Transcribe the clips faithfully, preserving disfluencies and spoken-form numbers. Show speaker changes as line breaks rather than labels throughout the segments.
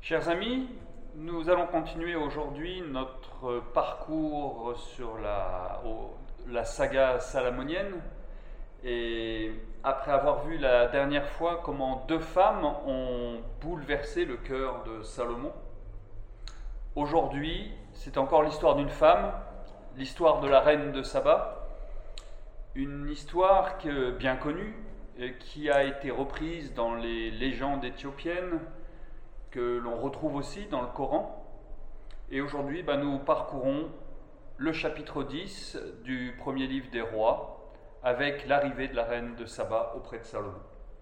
Chers amis, nous allons continuer aujourd'hui notre parcours sur la, au- la saga salamonienne. Et après avoir vu la dernière fois comment deux femmes ont bouleversé le cœur de Salomon, aujourd'hui c'est encore l'histoire d'une femme, l'histoire de la reine de Saba, une histoire que, bien connue, et qui a été reprise dans les légendes éthiopiennes, que l'on retrouve aussi dans le Coran. Et aujourd'hui, bah, nous parcourons le chapitre dix du premier livre des rois, avec l'arrivée de la reine de Saba auprès de Salomon.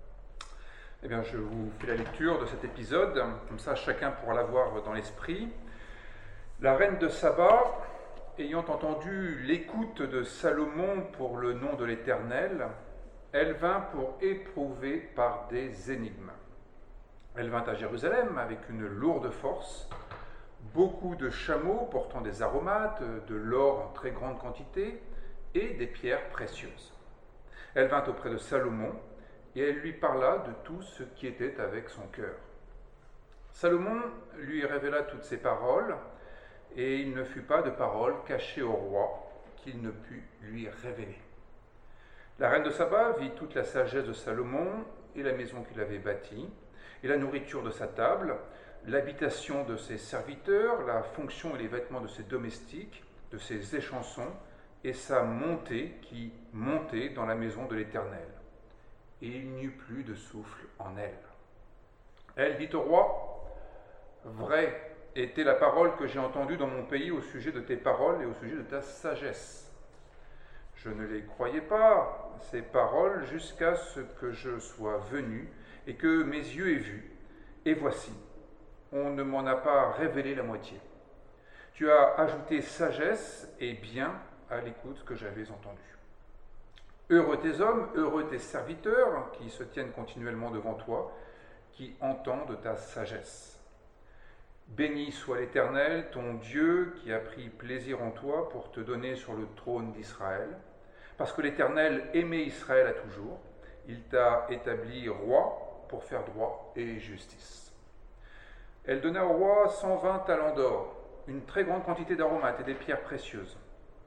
Eh bien, je vous fais la lecture de cet épisode, comme ça chacun pourra l'avoir dans l'esprit. La reine de Saba, ayant entendu l'écoute de Salomon pour le nom de l'Éternel, elle vint pour éprouver par des énigmes. Elle vint à Jérusalem avec une lourde force, beaucoup de chameaux portant des aromates, de l'or en très grande quantité et des pierres précieuses. Elle vint auprès de Salomon et elle lui parla de tout ce qui était avec son cœur. Salomon lui révéla toutes ces paroles et il ne fut pas de parole cachée au roi qu'il ne put lui révéler. La reine de Saba vit toute la sagesse de Salomon et la maison qu'il avait bâtie, et la nourriture de sa table, l'habitation de ses serviteurs, la fonction et les vêtements de ses domestiques, de ses échansons, et sa montée qui montait dans la maison de l'Éternel. Et il n'y eut plus de souffle en elle. Elle dit au roi, « Vraie était la parole que j'ai entendue dans mon pays au sujet de tes paroles et au sujet de ta sagesse. Je ne les croyais pas, ces paroles, jusqu'à ce que je sois venu et que mes yeux aient vu. Et voici, on ne m'en a pas révélé la moitié. Tu as ajouté sagesse et bien à l'écoute que j'avais entendue. Heureux tes hommes, heureux tes serviteurs qui se tiennent continuellement devant toi, qui entendent ta sagesse. Béni soit l'Éternel, ton Dieu, qui a pris plaisir en toi pour te donner sur le trône d'Israël, parce que l'Éternel aimait Israël à toujours. Il t'a établi roi pour faire droit et justice. » Elle donna au roi cent vingt talents d'or, une très grande quantité d'aromates et des pierres précieuses.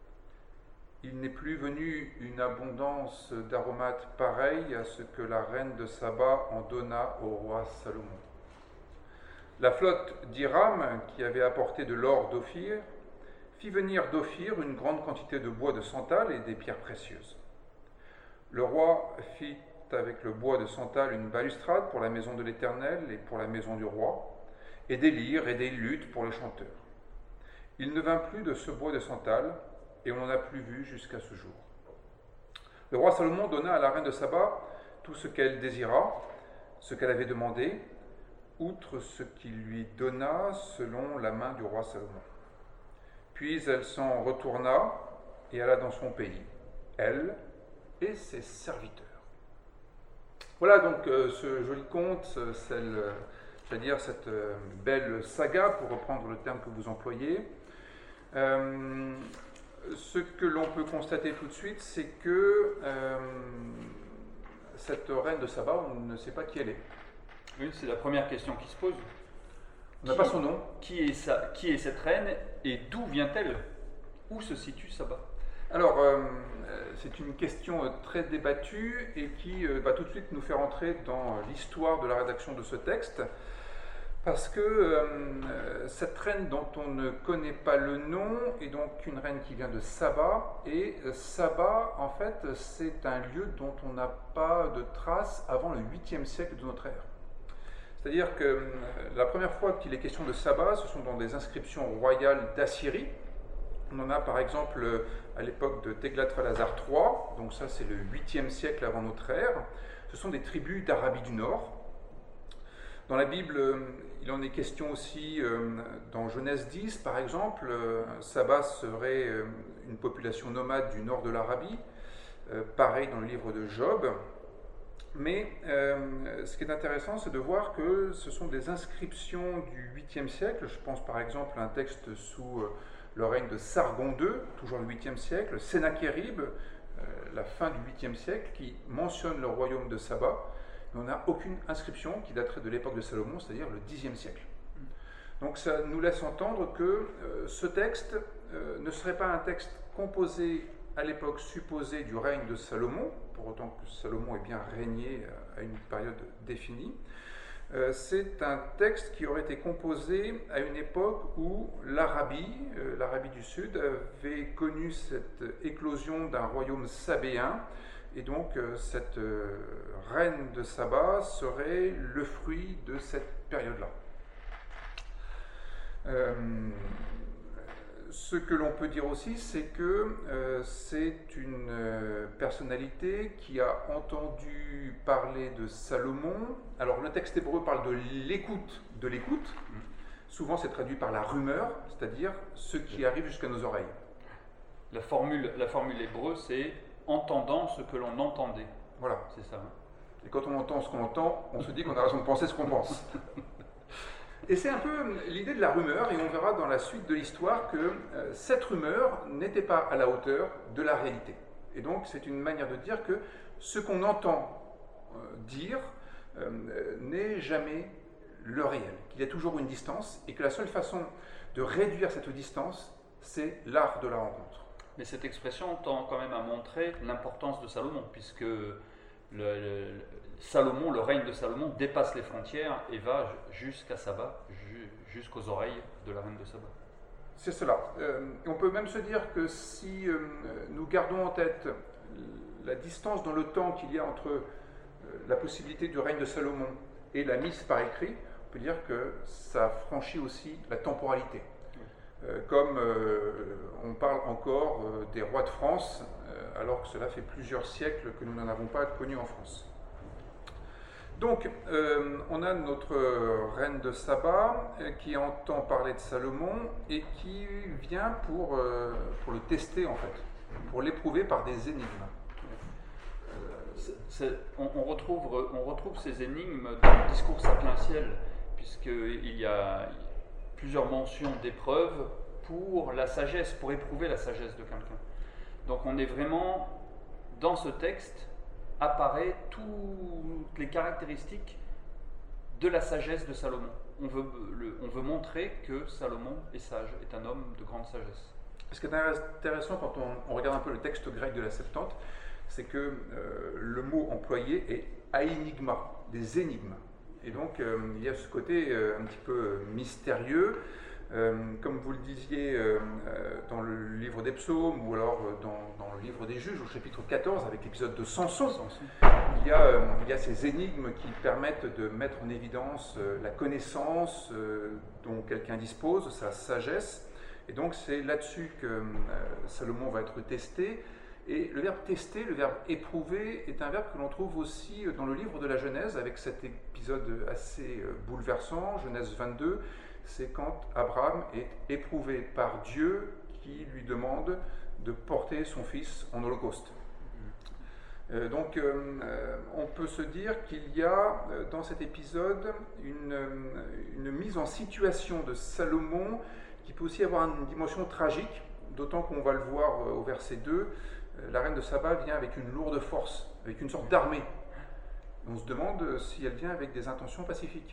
Il n'est plus venu une abondance d'aromates pareille à ce que la reine de Saba en donna au roi Salomon. La flotte d'Hiram, qui avait apporté de l'or d'Ophir, fit venir d'Ophir une grande quantité de bois de santal et des pierres précieuses. Le roi fit avec le bois de santal une balustrade pour la maison de l'Éternel et pour la maison du roi, et des lyres et des luttes pour les chanteurs. Il ne vint plus de ce bois de santal, et on n'en a plus vu jusqu'à ce jour. Le roi Salomon donna à la reine de Saba tout ce qu'elle désira, ce qu'elle avait demandé, outre ce qu'il lui donna selon la main du roi Salomon. Puis elle s'en retourna et alla dans son pays, elle et ses serviteurs. Voilà donc euh, ce joli conte, celle, euh, c'est-à-dire cette euh, belle saga, pour reprendre le terme que vous employez. Euh, ce que l'on peut constater tout de suite, c'est que euh, cette reine de Saba, on ne sait pas qui elle est.
Oui, c'est la première question qui se pose.
On n'a
Qui-
pas son nom.
Qui est, ça, qui est cette reine et d'où vient-elle? Où se situe Saba?
Alors, euh, c'est une question euh, très débattue et qui euh, va tout de suite nous faire entrer dans euh, l'histoire de la rédaction de ce texte, parce que euh, cette reine dont on ne connaît pas le nom est donc une reine qui vient de Saba, et euh, Saba, en fait, c'est un lieu dont on n'a pas de traces avant le huitième siècle de notre ère. C'est-à-dire que euh, la première fois qu'il est question de Saba, ce sont dans des inscriptions royales d'Assyrie. On en a par exemple euh, à l'époque de Téglat-Phalazar trois, donc ça c'est le huitième siècle avant notre ère. Ce sont des tribus d'Arabie du Nord. Dans la Bible, euh, il en est question aussi euh, dans Genèse dix, par exemple. euh, Saba serait euh, une population nomade du nord de l'Arabie, euh, pareil dans le livre de Job. Mais euh, ce qui est intéressant, c'est de voir que ce sont des inscriptions du huitième siècle. Je pense par exemple à un texte sous euh, le règne de Sargon deux, toujours le huitième siècle, Sennachérib, euh, la fin du huitième siècle, qui mentionne le royaume de Saba. Mais on n'a aucune inscription qui daterait de l'époque de Salomon, c'est-à-dire le dixième siècle. Donc ça nous laisse entendre que euh, ce texte euh, ne serait pas un texte composé à l'époque supposée du règne de Salomon, pour autant que Salomon ait bien régné à une période définie. Euh, c'est un texte qui aurait été composé à une époque où l'Arabie, euh, l'Arabie du Sud, avait connu cette éclosion d'un royaume sabéen, et donc euh, cette euh, reine de Saba serait le fruit de cette période-là. Euh, ce que l'on peut dire aussi, c'est que euh, c'est une euh, personnalité qui a entendu parler de Salomon. Alors le texte hébreu parle de l'écoute, de l'écoute. Souvent c'est traduit par la rumeur, c'est-à-dire ce qui arrive jusqu'à nos oreilles.
La formule, la formule hébreu, c'est entendant ce que l'on entendait.
Voilà.
C'est ça. Hein.
Et quand on entend ce qu'on entend, on se dit qu'on a raison de penser ce qu'on pense. Et c'est un peu l'idée de la rumeur, et on verra dans la suite de l'histoire que euh, cette rumeur n'était pas à la hauteur de la réalité. Et donc c'est une manière de dire que ce qu'on entend euh, dire euh, n'est jamais le réel, qu'il y a toujours une distance, et que la seule façon de réduire cette distance, c'est l'art de la rencontre.
Mais cette expression tend quand même à montrer l'importance de Salomon, puisque le, le, Salomon, le règne de Salomon dépasse les frontières et va jusqu'à Saba, jusqu'aux oreilles de la reine de Saba.
C'est cela. Euh, on peut même se dire que si euh, nous gardons en tête la distance dans le temps qu'il y a entre euh, la possibilité du règne de Salomon et la mise par écrit, on peut dire que ça franchit aussi la temporalité. Euh, comme euh, on parle encore euh, des rois de France, euh, alors que cela fait plusieurs siècles que nous n'en avons pas connu en France. Donc, euh, on a notre reine de Saba euh, qui entend parler de Salomon et qui vient pour, euh, pour le tester, en fait, pour l'éprouver par des énigmes.
Euh, c'est, c'est, on, on, retrouve, on retrouve ces énigmes dans le discours sapientiel, puisqu'il y a plusieurs mentions d'épreuves pour la sagesse, pour éprouver la sagesse de quelqu'un. Donc, on est vraiment dans ce texte. Apparaît toutes les caractéristiques de la sagesse de Salomon. On veut, le, on veut montrer que Salomon est sage, est un homme de grande sagesse.
Ce qui est intéressant quand on, on regarde un peu le texte grec de la Septante, c'est que euh, le mot employé est aenigma, des énigmes. Et donc euh, il y a ce côté euh, un petit peu mystérieux. Euh, comme vous le disiez euh, dans le livre des psaumes ou alors dans, dans le livre des juges au chapitre quatorze avec l'épisode de Samson, il y, a, euh, il y a ces énigmes qui permettent de mettre en évidence euh, la connaissance euh, dont quelqu'un dispose, sa sagesse, et donc c'est là-dessus que euh, Salomon va être testé. Et le verbe tester, le verbe éprouver est un verbe que l'on trouve aussi dans le livre de la Genèse avec cet épisode assez bouleversant, Genèse vingt-deux. C'est quand Abraham est éprouvé par Dieu qui lui demande de porter son fils en holocauste. Euh, donc euh, on peut se dire qu'il y a dans cet épisode une, une mise en situation de Salomon qui peut aussi avoir une dimension tragique, d'autant qu'on va le voir au verset deux, la reine de Saba vient avec une lourde force, avec une sorte d'armée. On se demande si elle vient avec des intentions pacifiques.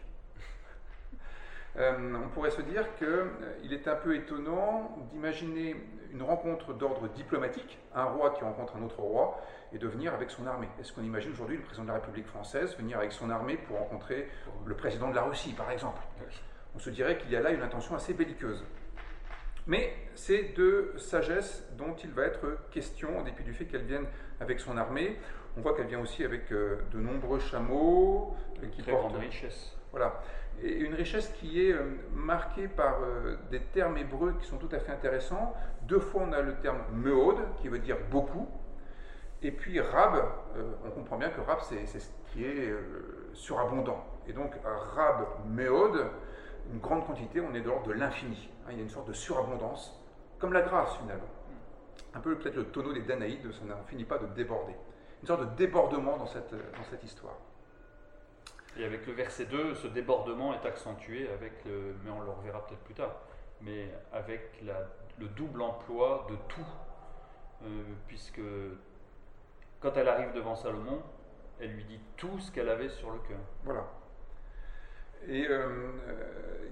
Euh, on pourrait se dire qu'il euh, est un peu étonnant d'imaginer une rencontre d'ordre diplomatique, un roi qui rencontre un autre roi, et de venir avec son armée. Est-ce qu'on imagine aujourd'hui le président de la République française venir avec son armée pour rencontrer le président de la Russie, par exemple? On se dirait qu'il y a là une intention assez belliqueuse. Mais c'est de sagesse dont il va être question, en dépit du fait qu'elle vienne avec son armée. On voit qu'elle vient aussi avec euh, de nombreux chameaux,
euh, qui
portent...
Très grande richesse.
Voilà. Et une richesse qui est euh, marquée par euh, des termes hébreux qui sont tout à fait intéressants. Deux fois, on a le terme meod, qui veut dire beaucoup. Et puis rab, euh, on comprend bien que rab, c'est, c'est ce qui est euh, surabondant. Et donc, rab, meod, une grande quantité, on est de l'ordre de l'infini. Hein, il y a une sorte de surabondance, comme la grâce finalement. Un peu peut-être le tonneau des Danaïdes, ça n'en finit pas de déborder. Une sorte de débordement dans cette, dans cette histoire.
Et avec le verset deux, ce débordement est accentué avec, le, mais on le reverra peut-être plus tard, mais avec la, le double emploi de tout, euh, puisque quand elle arrive devant Salomon, elle lui dit tout ce qu'elle avait sur le cœur.
Voilà. Et euh,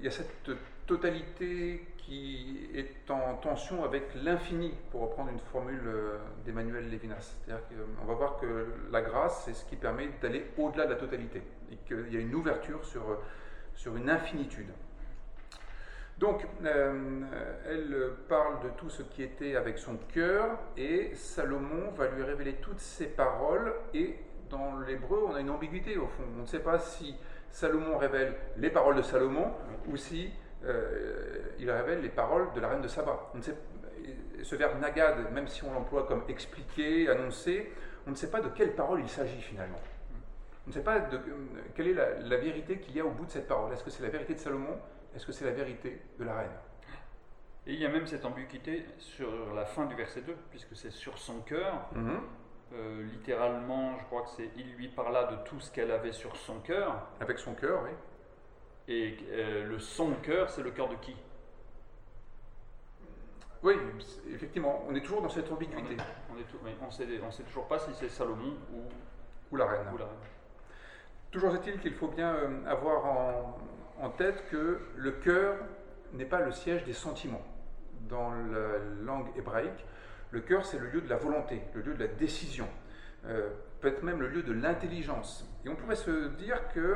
il y a cette totalité qui est en tension avec l'infini, pour reprendre une formule euh, d'Emmanuel Lévinas. C'est-à-dire qu'on va voir que la grâce, c'est ce qui permet d'aller au-delà de la totalité, et qu'il y a une ouverture sur, sur une infinitude. Donc, euh, elle parle de tout ce qui était avec son cœur, et Salomon va lui révéler toutes ses paroles, et dans l'hébreu, on a une ambiguïté au fond. On ne sait pas si Salomon révèle les paroles de Salomon, ou si euh, il révèle les paroles de la reine de Saba. On ne sait, ce verbe nagad, même si on l'emploie comme expliquer, annoncer, on ne sait pas de quelle parole il s'agit finalement. On ne sait pas de, quelle est la, la vérité qu'il y a au bout de cette parole. Est-ce que c'est la vérité de Salomon? Est-ce que c'est la vérité de la reine?
Et il y a même cette ambiguïté sur la fin du verset deux, puisque c'est sur son cœur.
Mm-hmm.
Euh, littéralement, je crois que c'est « il lui parla de tout ce qu'elle avait sur son cœur ».
Avec son cœur, oui.
Et euh, le son cœur, c'est le cœur de qui?
Oui, effectivement, on est toujours dans cette ambiguïté.
On ne sait, sait toujours pas si c'est Salomon ou,
ou, la reine.
ou la reine.
Toujours est-il qu'il faut bien euh, avoir en, en tête que le cœur n'est pas le siège des sentiments. Dans la langue hébraïque, le cœur, c'est le lieu de la volonté, le lieu de la décision, euh, peut-être même le lieu de l'intelligence. Et on pourrait se dire que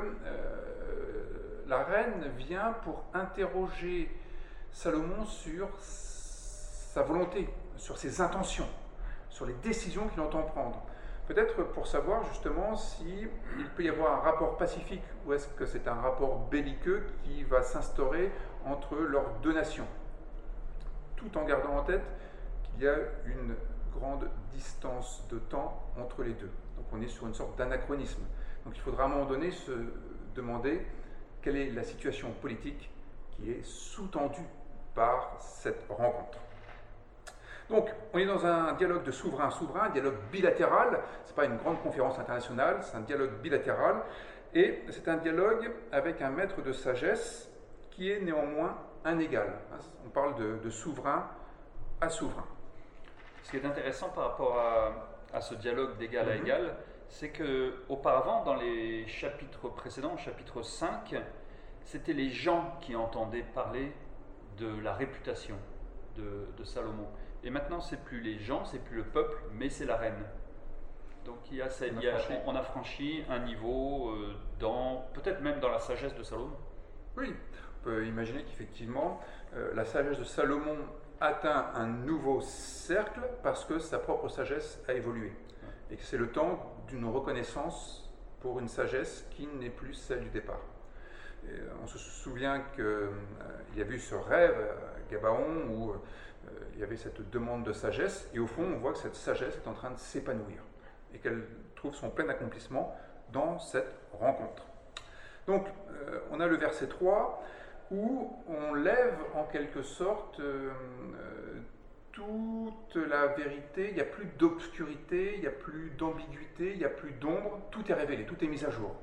euh, la reine vient pour interroger Salomon sur sa volonté, sur ses intentions, sur les décisions qu'il entend prendre. Peut-être pour savoir justement s'il peut y avoir un rapport pacifique ou est-ce que c'est un rapport belliqueux qui va s'instaurer entre leurs deux nations, tout en gardant en tête qu'il y a une grande distance de temps entre les deux. Donc on est sur une sorte d'anachronisme. Donc il faudra à un moment donné se demander quelle est la situation politique qui est sous-tendue par cette rencontre. Donc on est dans un dialogue de souverain à souverain, un dialogue bilatéral, ce n'est pas une grande conférence internationale, c'est un dialogue bilatéral, et c'est un dialogue avec un maître de sagesse qui est néanmoins un égal. On parle de, de souverain à souverain.
Ce qui est intéressant par rapport à, à ce dialogue d'égal à
Mm-hmm.
égal, c'est qu'auparavant, dans les chapitres précédents, chapitre cinq, c'était les gens qui entendaient parler de la réputation de, de Salomon. Et maintenant, c'est plus les gens, c'est plus le peuple, mais c'est la reine. Donc il y a,
on,
il y a,
a franchi.
on a franchi un niveau euh, dans, peut-être même dans la sagesse de Salomon.
Oui, on peut imaginer qu'effectivement, euh, la sagesse de Salomon atteint un nouveau cercle parce que sa propre sagesse a évolué. Et que c'est le temps d'une reconnaissance pour une sagesse qui n'est plus celle du départ. Et on se souvient qu'il euh, y a eu ce rêve à Gabaon où euh, il y avait cette demande de sagesse, et au fond, on voit que cette sagesse est en train de s'épanouir et qu'elle trouve son plein accomplissement dans cette rencontre. Donc, euh, on a le verset trois où on lève en quelque sorte euh, euh, toute la vérité, il n'y a plus d'obscurité, il n'y a plus d'ambiguïté, il n'y a plus d'ombre, tout est révélé, tout est mis à jour.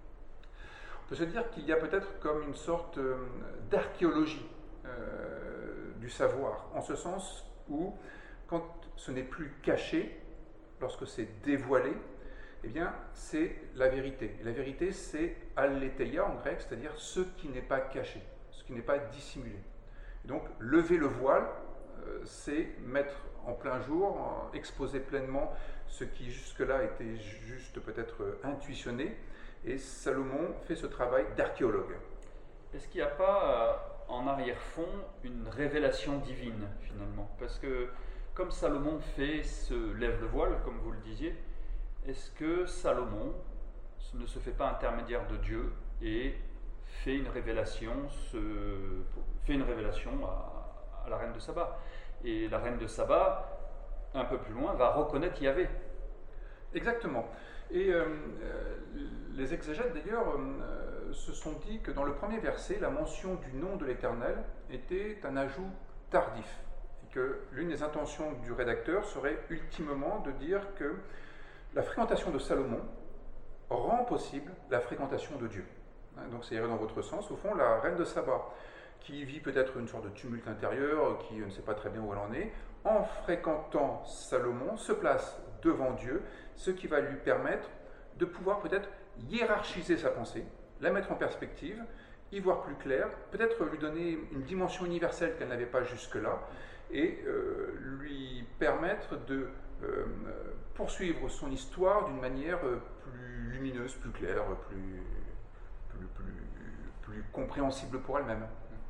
On peut se dire qu'il y a peut-être comme une sorte euh, d'archéologie euh, du savoir, en ce sens où, quand ce n'est plus caché, lorsque c'est dévoilé, eh bien, c'est la vérité. Et la vérité, c'est aletheia en grec, c'est-à-dire ce qui n'est pas caché, ce qui n'est pas dissimulé. Et donc, lever le voile, euh, c'est mettre en plein jour, euh, exposer pleinement ce qui jusque-là était juste peut-être euh, intuitionné. Et Salomon fait ce travail d'archéologue.
Est-ce qu'il n'y a pas euh, en arrière-fond une révélation divine, finalement? Parce que, comme Salomon fait, se lève le voile, comme vous le disiez, est-ce que Salomon ne se fait pas intermédiaire de Dieu et fait une révélation, se, fait une révélation à, à la reine de Saba? Et la reine de Saba, un peu plus loin, va reconnaître Yahvé.
Exactement. Et euh, les exégètes d'ailleurs euh, se sont dit que dans le premier verset, la mention du nom de l'Éternel était un ajout tardif. Et que l'une des intentions du rédacteur serait ultimement de dire que la fréquentation de Salomon rend possible la fréquentation de Dieu. Donc ça irait dans votre sens. Au fond, la reine de Saba, qui vit peut-être une sorte de tumulte intérieur, qui ne sait pas très bien où elle en est, en fréquentant Salomon, se place devant Dieu, ce qui va lui permettre de pouvoir peut-être hiérarchiser sa pensée, la mettre en perspective y voir plus clair, peut-être lui donner une dimension universelle qu'elle n'avait pas jusque-là, et euh, lui permettre de euh, poursuivre son histoire d'une manière plus lumineuse, plus claire, plus, plus, plus, plus compréhensible pour elle-même.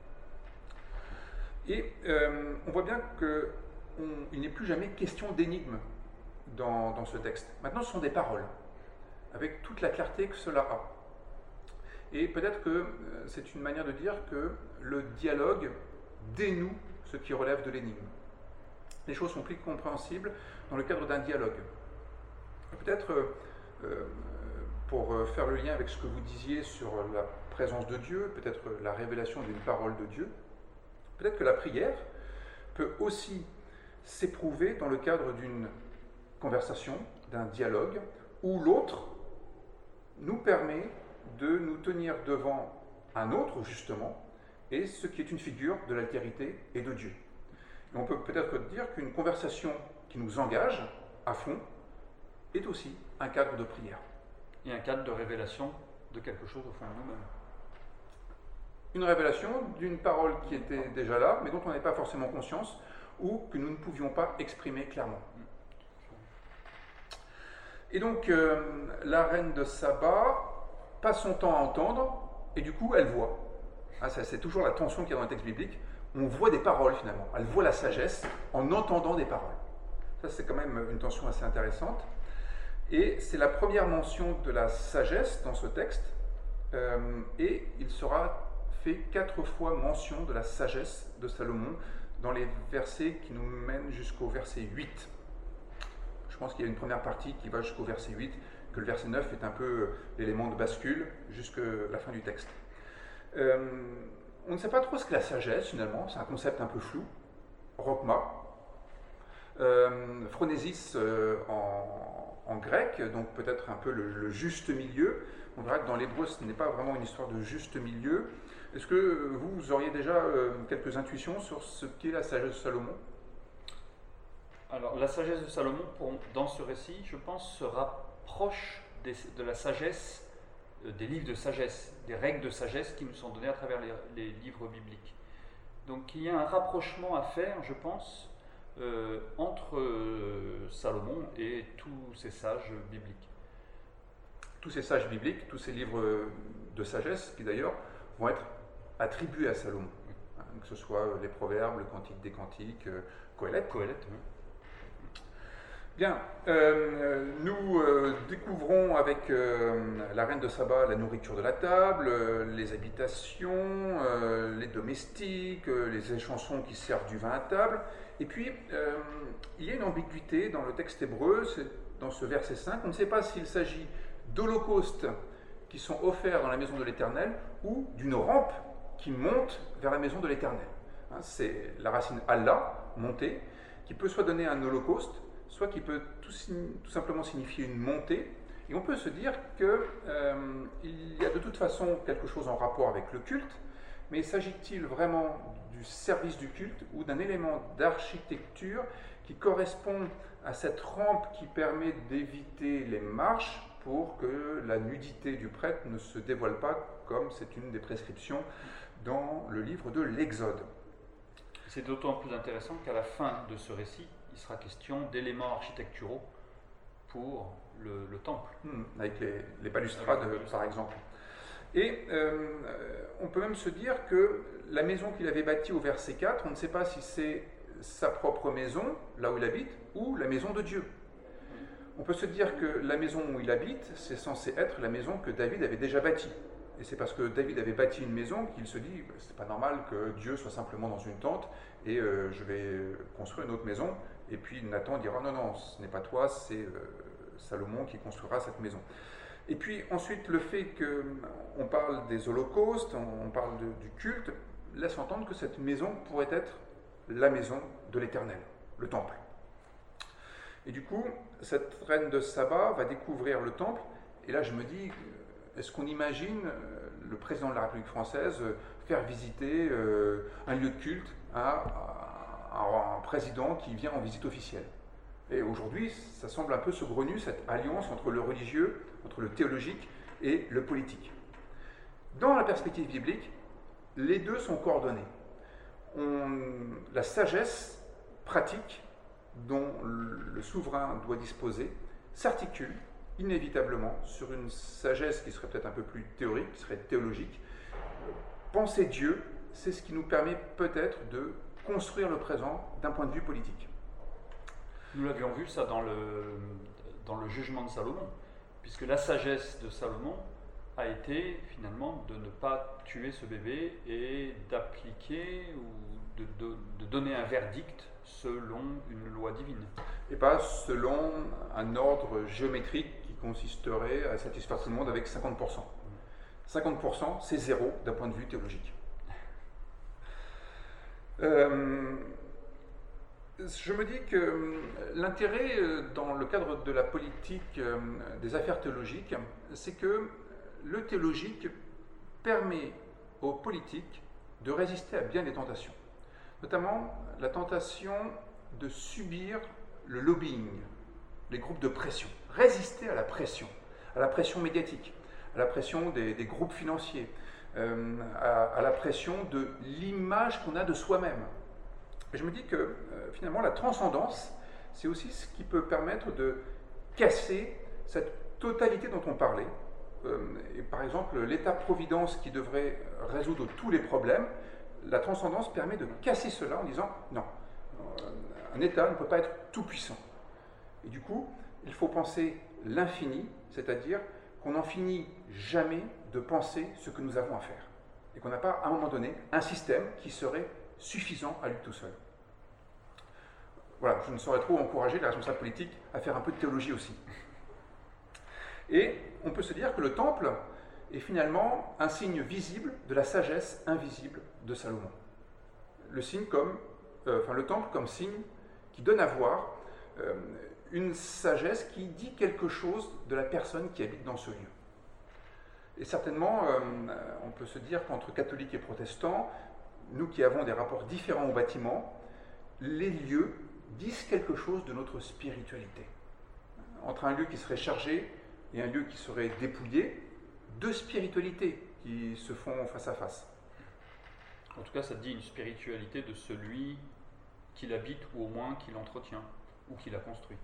Et euh, on voit bien qu'il n'est plus jamais question d'énigme dans, dans ce texte. Maintenant, ce sont des paroles, avec toute la clarté que cela a. Et peut-être que euh, c'est une manière de dire que le dialogue dénoue ce qui relève de l'énigme. Les choses sont plus compréhensibles dans le cadre d'un dialogue. Peut-être, euh, pour faire le lien avec ce que vous disiez sur la présence de Dieu, peut-être la révélation d'une parole de Dieu, peut-être que la prière peut aussi s'éprouver dans le cadre d'une conversation, d'un dialogue, où l'autre nous permet de nous tenir devant un autre, justement, et ce qui est une figure de l'altérité et de Dieu. Et on peut peut-être dire qu'une conversation qui nous engage à fond est aussi un cadre de prière.
Et un cadre de révélation de quelque chose au fond de nous-mêmes.
Une révélation d'une parole qui était déjà là, mais dont on n'avait pas forcément conscience, ou que nous ne pouvions pas exprimer clairement. Et donc, euh, la reine de Saba passe son temps à entendre, et du coup, elle voit. Ah, ça, c'est toujours la tension qu'il y a dans le texte biblique. On voit des paroles, finalement. Elle voit la sagesse en entendant des paroles. Ça, c'est quand même une tension assez intéressante. Et c'est la première mention de la sagesse dans ce texte, euh, et il sera fait quatre fois mention de la sagesse de Salomon dans les versets qui nous mènent jusqu'au verset huit. Je pense qu'il y a une première partie qui va jusqu'au verset huit, que le verset neuf est un peu l'élément de bascule jusqu'à la fin du texte. Euh, on ne sait pas trop ce qu'est la sagesse finalement, c'est un concept un peu flou. Rokma, euh, phronésis euh, en, en grec, donc peut-être un peu le, le juste milieu. On verra que dans l'hébreu ce n'est pas vraiment une histoire de juste milieu. Est-ce que vous, vous auriez déjà euh, quelques intuitions sur ce qu'est la sagesse de Salomon ?
Alors, la sagesse de Salomon, pour, dans ce récit, je pense, se rapproche des, de la sagesse, euh, des livres de sagesse, des règles de sagesse qui nous sont données à travers les, les livres bibliques. Donc, il y a un rapprochement à faire, je pense, euh, entre euh, Salomon et tous ces sages bibliques.
Tous ces sages bibliques, tous ces livres de sagesse, qui d'ailleurs vont être attribués à Salomon, hein, que ce soit les Proverbes, le Cantique des Cantiques, euh, Qoéleth.
Qoéleth, oui.
Bien, euh, nous euh, découvrons avec euh, la reine de Saba la nourriture de la table, euh, les habitations, euh, les domestiques, euh, les échansons qui servent du vin à table. Et puis, euh, il y a une ambiguïté dans le texte hébreu, c'est dans ce verset cinq, on ne sait pas s'il s'agit d'holocaustes qui sont offerts dans la maison de l'Éternel ou d'une rampe qui monte vers la maison de l'Éternel. Hein, c'est la racine Allah, monter, qui peut soit donner un holocauste, soit qui peut tout, tout simplement signifier une montée. Et on peut se dire qu'il euh, y a de toute façon quelque chose en rapport avec le culte, mais s'agit-il vraiment du service du culte ou d'un élément d'architecture qui correspond à cette rampe qui permet d'éviter les marches pour que la nudité du prêtre ne se dévoile pas, comme c'est une des prescriptions dans le livre de l'Exode.
C'est d'autant plus intéressant qu'à la fin de ce récit, il sera question d'éléments architecturaux pour le, le temple.
Mmh, avec les, les balustrades, avec les balustrades, par exemple. Et euh, on peut même se dire que la maison qu'il avait bâtie au verset quatre, on ne sait pas si c'est sa propre maison, là où il habite, ou la maison de Dieu. On peut se dire que la maison où il habite, c'est censé être la maison que David avait déjà bâtie. Et c'est parce que David avait bâti une maison qu'il se dit, c'est pas normal que Dieu soit simplement dans une tente et euh, je vais construire une autre maison. Et puis Nathan dira, non, non, ce n'est pas toi, c'est euh, Salomon qui construira cette maison. Et puis ensuite, le fait qu'on parle des holocaustes, on parle de, du culte, laisse entendre que cette maison pourrait être la maison de l'Éternel, le temple. Et du coup, cette reine de Saba va découvrir le temple, et là je me dis, est-ce qu'on imagine le président de la République française faire visiter un lieu de culte à un président qui vient en visite officielle? Et aujourd'hui, ça semble un peu saugrenu, cette alliance entre le religieux, entre le théologique et le politique. Dans la perspective biblique, les deux sont coordonnés. On, la sagesse pratique dont le souverain doit disposer s'articule inévitablement sur une sagesse qui serait peut-être un peu plus théorique, qui serait théologique. Penser Dieu, c'est ce qui nous permet peut-être de construire le présent d'un point de vue politique.
Nous l'avions vu ça dans le, dans le jugement de Salomon, puisque la sagesse de Salomon a été finalement de ne pas tuer ce bébé et d'appliquer ou de, de, de donner un verdict selon une loi divine.
Et pas selon un ordre géométrique qui consisterait à satisfaire tout le monde avec cinquante pour cent. cinquante pour cent, c'est zéro d'un point de vue théologique. Euh, je me dis que l'intérêt dans le cadre de la politique des affaires théologiques, c'est que le théologique permet aux politiques de résister à bien des tentations, notamment la tentation de subir le lobbying, les groupes de pression, résister à la pression, à la pression médiatique, à la pression des, des groupes financiers, euh, à, à la pression de l'image qu'on a de soi-même. Et je me dis que euh, finalement la transcendance, c'est aussi ce qui peut permettre de casser cette totalité dont on parlait. Euh, et par exemple, l'État-providence qui devrait résoudre tous les problèmes, la transcendance permet de casser cela en disant non, un État ne peut pas être tout-puissant. Et du coup, il faut penser l'infini, c'est-à-dire qu'on n'en finit jamais de penser ce que nous avons à faire. Et qu'on n'a pas, à un moment donné, un système qui serait suffisant à lui tout seul. Voilà, je ne saurais trop encourager les responsables politiques à faire un peu de théologie aussi. Et on peut se dire que le temple est finalement un signe visible de la sagesse invisible de Salomon. Le, signe comme, euh, enfin, le temple comme signe qui donne à voir euh, une sagesse qui dit quelque chose de la personne qui habite dans ce lieu. Et certainement, euh, on peut se dire qu'entre catholiques et protestants, nous qui avons des rapports différents au bâtiment, les lieux disent quelque chose de notre spiritualité. Entre un lieu qui serait chargé et un lieu qui serait dépouillé, deux spiritualités qui se font face à face.
En tout cas, ça dit une spiritualité de celui qui l'habite ou au moins qui l'entretient ou qui l'a construit.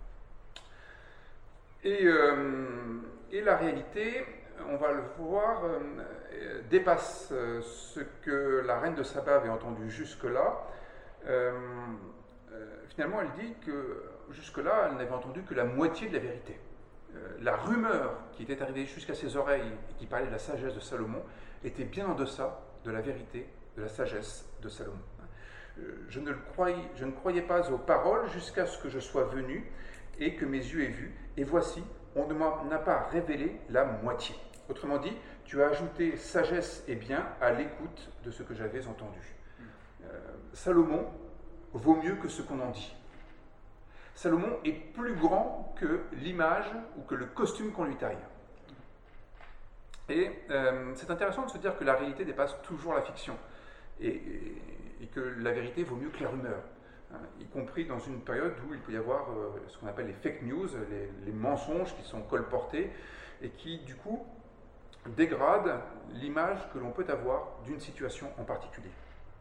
Et, euh, et la réalité, on va le voir, euh, dépasse euh, ce que la reine de Saba avait entendu jusque-là. Euh, euh, finalement, elle dit que jusque-là, elle n'avait entendu que la moitié de la vérité. Euh, la rumeur qui était arrivée jusqu'à ses oreilles et qui parlait de la sagesse de Salomon était bien en deçà de la vérité, de la sagesse de Salomon. Euh, je, ne le croyais, je ne croyais pas aux paroles jusqu'à ce que je sois venu et que mes yeux aient vu. Et voici, on ne m'en a pas révélé la moitié. Autrement dit, tu as ajouté sagesse et bien à l'écoute de ce que j'avais entendu. Euh, Salomon vaut mieux que ce qu'on en dit. Salomon est plus grand que l'image ou que le costume qu'on lui taille. Et euh, c'est intéressant de se dire que la réalité dépasse toujours la fiction et, et, et que la vérité vaut mieux que la rumeur, hein, y compris dans une période où il peut y avoir euh, ce qu'on appelle les fake news, les, les mensonges qui sont colportés et qui, du coup, dégradent l'image que l'on peut avoir d'une situation en particulier.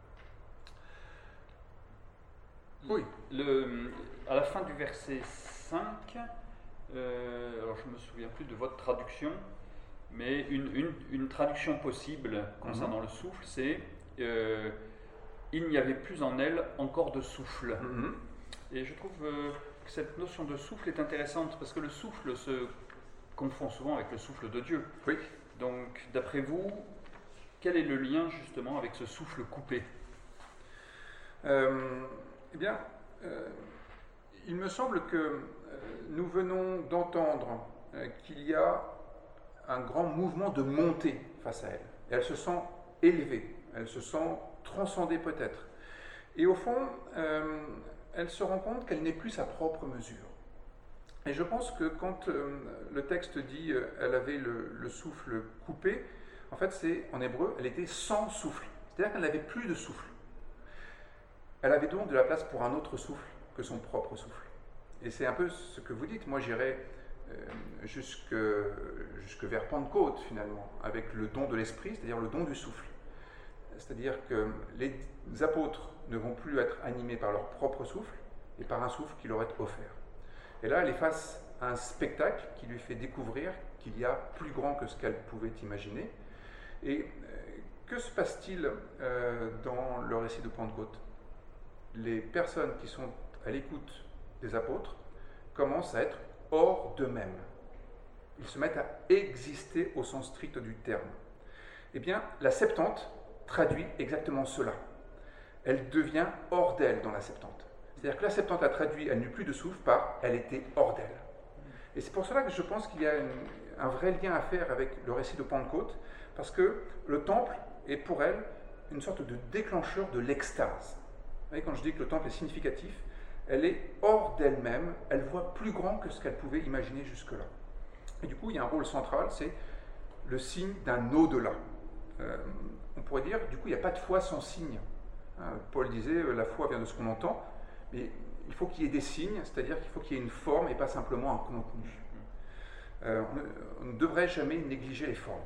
Oui.
Le, à la fin du verset cinq, euh, alors je ne me souviens plus de votre traduction, mais une, une, une traduction possible concernant mm-hmm. le souffle, c'est euh, « Il n'y avait plus en elle encore de souffle mm-hmm. ». Et je trouve euh, que cette notion de souffle est intéressante, parce que le souffle se confond souvent avec le souffle de Dieu.
Oui.
Donc, d'après vous, quel est le lien justement avec ce souffle coupé ?
euh, Eh bien, euh, il me semble que euh, nous venons d'entendre euh, qu'il y a un grand mouvement de montée face à elle. Et elle se sent élevée, elle se sent transcendée peut-être. Et au fond, euh, elle se rend compte qu'elle n'est plus sa propre mesure. Et je pense que quand euh, le texte dit euh, elle avait le, le souffle coupé, en fait c'est en hébreu, elle était sans souffle. C'est-à-dire qu'elle n'avait plus de souffle. Elle avait donc de la place pour un autre souffle que son propre souffle. Et c'est un peu ce que vous dites. Moi, j'irais jusque, jusque vers Pentecôte finalement, avec le don de l'esprit, c'est-à-dire le don du souffle. C'est-à-dire que les apôtres ne vont plus être animés par leur propre souffle, et par un souffle qui leur est offert. Et là, elle est face à un spectacle qui lui fait découvrir qu'il y a plus grand que ce qu'elle pouvait imaginer. Et que se passe-t-il euh, dans le récit de Pentecôte? Les personnes qui sont à l'écoute des apôtres commencent à être hors d'eux-mêmes. Ils se mettent à exister au sens strict du terme. Eh bien, la Septante traduit exactement cela. Elle devient hors d'elle dans la Septante. C'est-à-dire que la Septante a traduit « elle n'eut plus de souffle » par « elle était hors d'elle ». Et c'est pour cela que je pense qu'il y a une, un vrai lien à faire avec le récit de Pentecôte, parce que le temple est pour elle une sorte de déclencheur de l'extase. Vous voyez, quand je dis que le temple est significatif, elle est hors d'elle-même, elle voit plus grand que ce qu'elle pouvait imaginer jusque-là. Et du coup, il y a un rôle central, c'est le signe d'un au-delà. Euh, on pourrait dire, du coup, il n'y a pas de foi sans signe. Hein, Paul disait, la foi vient de ce qu'on entend, mais il faut qu'il y ait des signes, c'est-à-dire qu'il faut qu'il y ait une forme et pas simplement un contenu. Euh, on, ne, on ne devrait jamais négliger les formes.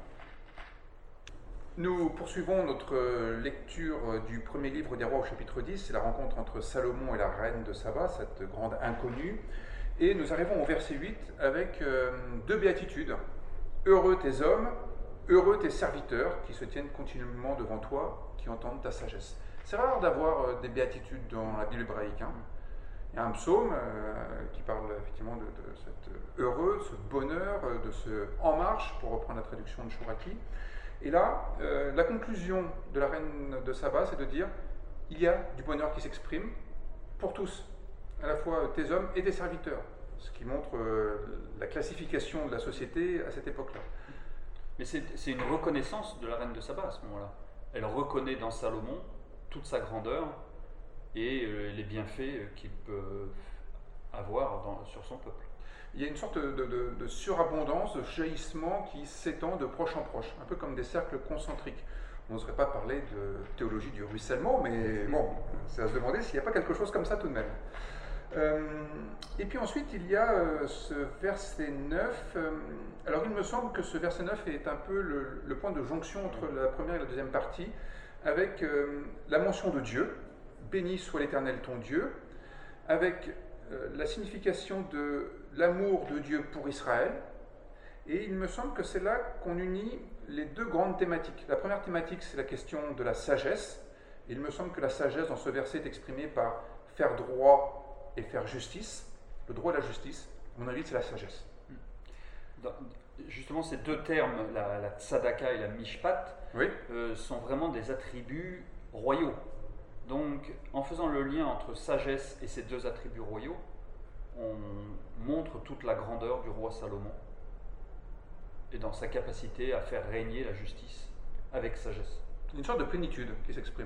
Nous poursuivons notre lecture du premier livre des rois au chapitre dix, c'est la rencontre entre Salomon et la reine de Saba, cette grande inconnue. Et nous arrivons au verset huit avec euh, deux béatitudes. Heureux tes hommes, heureux tes serviteurs qui se tiennent continuellement devant toi, qui entendent ta sagesse. C'est rare d'avoir euh, des béatitudes dans la Bible hébraïque. Hein. Il y a un psaume euh, qui parle effectivement de, de cet heureux, ce bonheur, de ce en marche, pour reprendre la traduction de Chouraki. Et là, euh, la conclusion de la reine de Saba, c'est de dire il y a du bonheur qui s'exprime pour tous, à la fois tes hommes et tes serviteurs, ce qui montre euh, la classification de la société à cette époque-là.
Mais c'est, c'est une reconnaissance de la reine de Saba à ce moment-là. Elle reconnaît dans Salomon toute sa grandeur et euh, les bienfaits qu'il peut avoir dans, sur son peuple.
Il y a une sorte de, de, de surabondance, de jaillissement qui s'étend de proche en proche, un peu comme des cercles concentriques. On n'oserait pas parler de théologie du ruissellement, mais bon, c'est à se demander s'il n'y a pas quelque chose comme ça tout de même. Euh, et puis ensuite, il y a euh, ce verset neuf. Euh, alors, il me semble que ce verset neuf est un peu le, le point de jonction entre la première et la deuxième partie, avec euh, la mention de Dieu, « Béni soit l'Éternel ton Dieu », avec euh, la signification de l'amour de Dieu pour Israël. Et il me semble que c'est là qu'on unit les deux grandes thématiques. La première thématique, c'est la question de la sagesse. Il me semble que la sagesse, dans ce verset, est exprimée par faire droit et faire justice. Le droit et la justice, à mon avis, c'est la sagesse.
Dans, justement, ces deux termes, la, la tzedaka et la mishpat,
oui.
euh, sont vraiment des attributs royaux. Donc, en faisant le lien entre sagesse et ces deux attributs royaux, on montre toute la grandeur du roi Salomon et dans sa capacité à faire régner la justice avec sagesse.
Une sorte de plénitude qui s'exprime.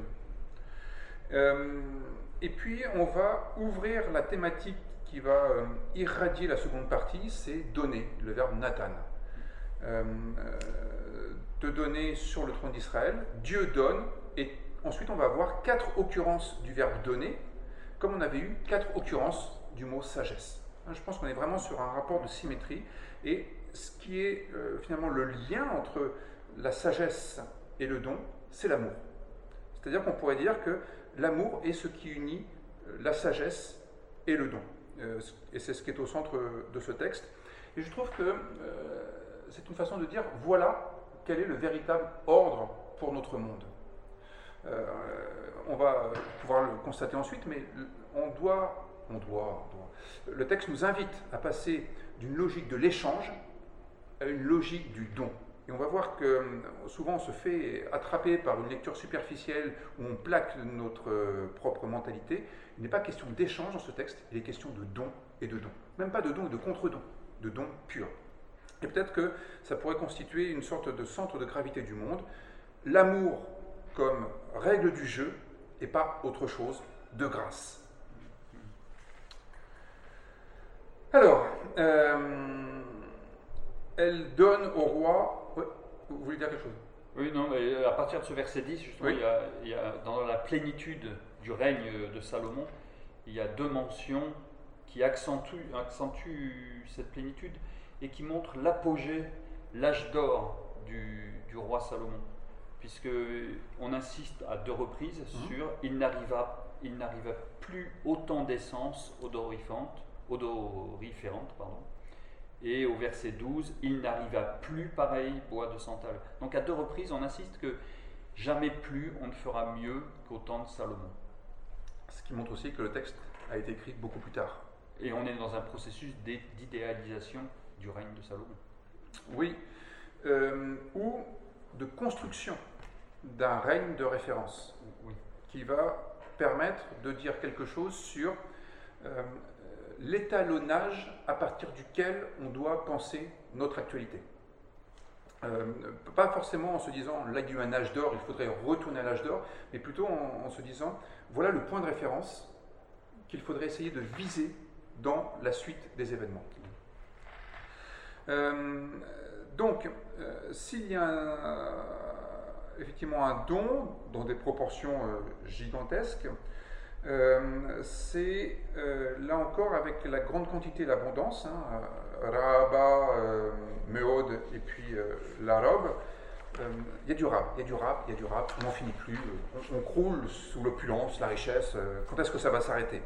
Euh, et puis, on va ouvrir la thématique qui va euh, irradier la seconde partie, c'est donner, le verbe Nathan. Euh, euh, de donner sur le trône d'Israël, Dieu donne, et ensuite on va avoir quatre occurrences du verbe donner, comme on avait eu quatre occurrences du mot sagesse. Je pense qu'on est vraiment sur un rapport de symétrie, et ce qui est euh, finalement le lien entre la sagesse et le don, c'est l'amour. C'est-à-dire qu'on pourrait dire que l'amour est ce qui unit la sagesse et le don. Euh, et c'est ce qui est au centre de ce texte. Et je trouve que euh, c'est une façon de dire, voilà quel est le véritable ordre pour notre monde. Euh, on va pouvoir le constater ensuite, mais on doit, on doit, on doit. Le texte nous invite à passer d'une logique de l'échange à une logique du don. Et on va voir que souvent on se fait attraper par une lecture superficielle où on plaque notre propre mentalité. Il n'est pas question d'échange dans ce texte, il est question de don et de don. Même pas de don et de contre-don, de don pur. Et peut-être que ça pourrait constituer une sorte de centre de gravité du monde. L'amour comme règle du jeu et pas autre chose, de grâce. Alors, euh, elle donne au roi... Ouais, vous voulez dire quelque chose?
Oui, non, mais à partir de ce verset dix, justement,
oui.
il, y a, il y a, dans la plénitude du règne de Salomon, il y a deux mentions qui accentuent, accentuent cette plénitude. et qui montre l'apogée, l'âge d'or du, du roi Salomon, puisque on insiste à deux reprises
Mmh.
sur il n'arriva, il n'arriva plus autant d'essence odoriférante, odoriférante pardon, et au verset douze, il n'arriva plus pareil bois de santal. Donc à deux reprises, on insiste que jamais plus on ne fera mieux qu'au temps de Salomon.
Ce qui montre aussi que le texte a été écrit beaucoup plus tard.
Et on est dans un processus d'é- d'idéalisation du règne de Salomon.
Oui, euh, ou de construction d'un règne de référence
Oui.
qui va permettre de dire quelque chose sur euh, l'étalonnage à partir duquel on doit penser notre actualité. Euh, pas forcément en se disant là il y a eu un âge d'or, il faudrait retourner à l'âge d'or, mais plutôt en, en se disant voilà le point de référence qu'il faudrait essayer de viser dans la suite des événements. Euh, donc, euh, s'il y a un, effectivement un don dans des proportions euh, gigantesques, euh, c'est euh, là encore avec la grande quantité et l'abondance, hein, Rahaba, euh, Meod et puis euh, la robe, euh, il y a du rab, il y a du rab, il y a du rab, on n'en finit plus, on, on croule sous l'opulence, la richesse, euh, quand est-ce que ça va s'arrêter?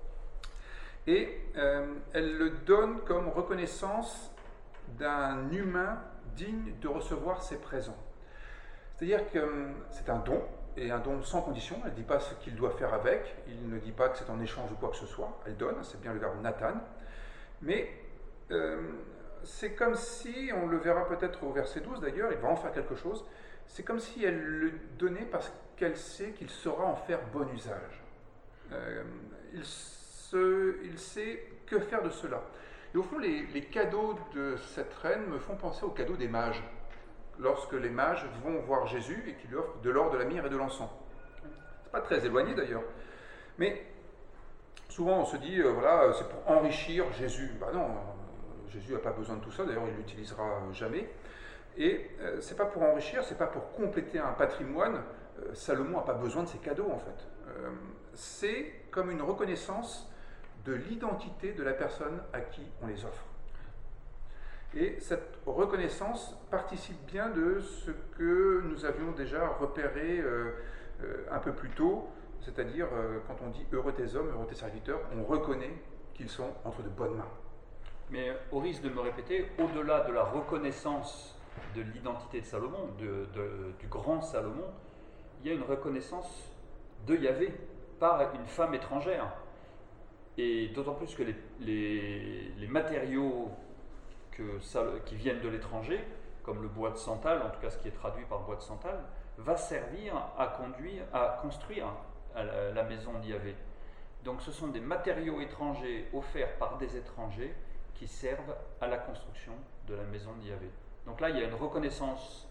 Et euh, elle le donne comme reconnaissance d'un humain digne de recevoir ses présents. C'est-à-dire que euh, c'est un don, et un don sans condition, elle ne dit pas ce qu'il doit faire avec, il ne dit pas que c'est en échange ou quoi que ce soit, elle donne, c'est bien le verbe Nathan, mais euh, c'est comme si, on le verra peut-être au verset douze d'ailleurs, il va en faire quelque chose, c'est comme si elle le donnait parce qu'elle sait qu'il saura en faire bon usage. Euh, il, se, il sait que faire de cela. Et au fond, les, les cadeaux de cette reine me font penser aux cadeaux des mages, lorsque les mages vont voir Jésus et qu'il lui offre de l'or, de la myrrhe et de l'encens. C'est pas très éloigné d'ailleurs. Mais souvent on se dit, euh, voilà, c'est pour enrichir Jésus. Ben non, euh, Jésus n'a pas besoin de tout ça, d'ailleurs il ne l'utilisera jamais. Et euh, c'est pas pour enrichir, c'est pas pour compléter un patrimoine. Euh, Salomon n'a pas besoin de ces cadeaux en fait. Euh, c'est comme une reconnaissance de l'identité de la personne à qui on les offre. Et cette reconnaissance participe bien de ce que nous avions déjà repéré euh, euh, un peu plus tôt, c'est-à-dire euh, quand on dit « heureux tes hommes, heureux tes serviteurs », on reconnaît qu'ils sont entre de bonnes mains.
Mais au risque de me répéter, au-delà de la reconnaissance de l'identité de Salomon, de, de, du grand Salomon, il y a une reconnaissance de Yahvé par une femme étrangère. Et d'autant plus que les, les, les matériaux que ça, qui viennent de l'étranger, comme le bois de santal, en tout cas ce qui est traduit par bois de santal, va servir à, conduire, à construire à la, la maison d'Yahvé. Donc ce sont des matériaux étrangers offerts par des étrangers qui servent à la construction de la maison d'Yahvé. Donc là, il y a une reconnaissance